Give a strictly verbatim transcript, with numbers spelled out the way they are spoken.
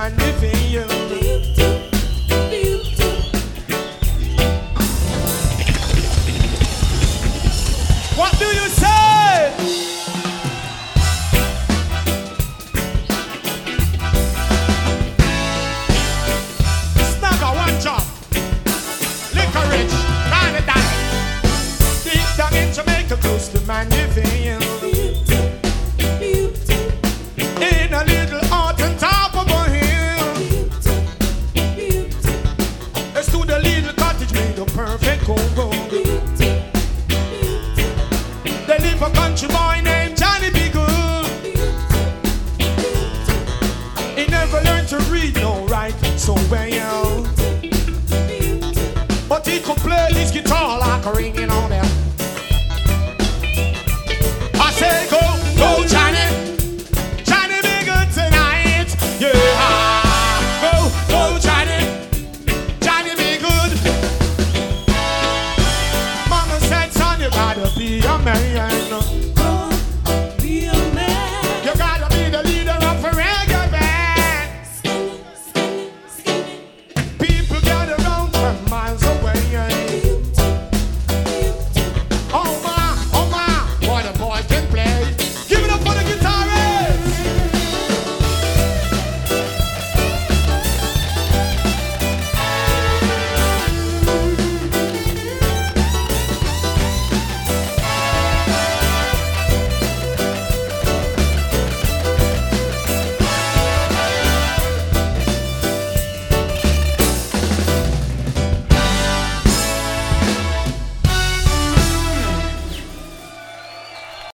man living you. What do you say? Snagger one job. Liquor rich, kind of that. Deep down in Jamaica, close to man living you. In a little hut on top of a hill. They stood a little cottage made of perfect Congo. They live a country boy named Johnny B. Good. He never learned to read no write so well. But he could play his guitar like a ring.